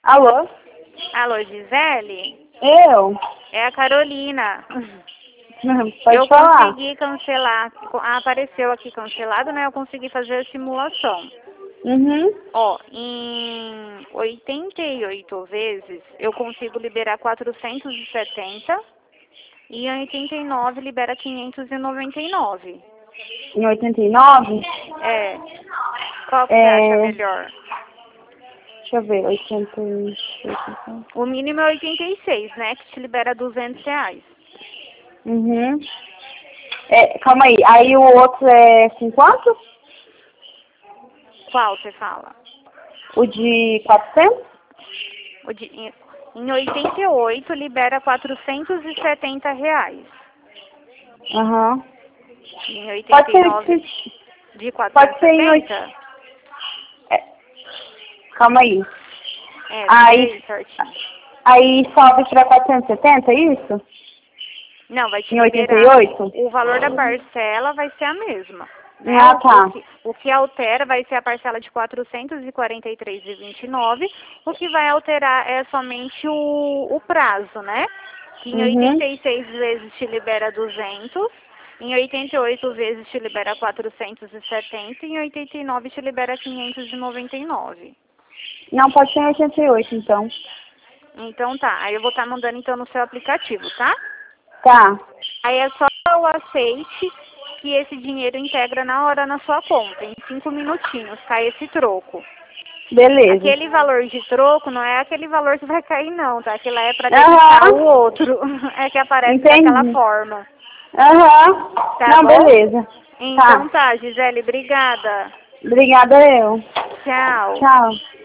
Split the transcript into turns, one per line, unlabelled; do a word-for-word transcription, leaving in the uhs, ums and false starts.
Alô?
Alô, Gisele?
Eu?
É a Carolina.
Pode
eu
falar.
consegui cancelar, ah, apareceu aqui cancelado, né? Eu consegui fazer a simulação.
Uhum.
Ó, em oitenta e oito vezes eu consigo liberar quatrocentos e setenta e em oitenta e nove libera quinhentos e noventa e nove.
Em oitenta e nove?
É. Qual que
É...
você acha melhor?
Deixa eu ver, oitenta e oito.
O mínimo é oitenta e seis, né? Que te libera duzentos reais.
Uhum. É, calma aí, aí o outro é com quanto?
Qual você fala?
O de quatrocentos?
O de, em, em oitenta e oito libera quatrocentos e setenta reais.
Aham. Uhum.
Em oitenta
Pode
e
ser,
nove
que-
de
pode ser em oito.
quatrocentos e setenta?
É, calma aí.
É,
Aí,
sei certinho.
aí sobe para quatrocentos e setenta, é isso?
Não, vai te
Em oitenta e
liberar,
oito?
o valor da parcela vai ser a mesma. Né?
Ah,
O, o,
tá.
que, o que altera vai ser a parcela de quatrocentos e quarenta e três reais e vinte e nove centavos. O que vai alterar é somente o, o prazo, né? Que em
Uhum.
oitenta e seis vezes te libera duzentos, em oitenta e oito vezes te libera quatrocentos e setenta e em oitenta e nove te libera quinhentos e noventa e nove.
Não, pode ser em oitenta e oito, então.
Então tá, aí eu vou estar mandando então no seu aplicativo, tá?
Tá.
Aí é só o aceite que esse dinheiro integra na hora na sua conta. Em cinco minutinhos cai esse troco.
Beleza.
Aquele valor de troco não é aquele valor que vai cair não, tá? Aquilo é para debitar o
Aham.
outro. É que aparece daquela
Entendi.
forma.
Aham.
Tá
Não,
bom?
beleza.
Então
Tá.
tá, Gisele, obrigada.
Obrigada eu.
Tchau.
Tchau.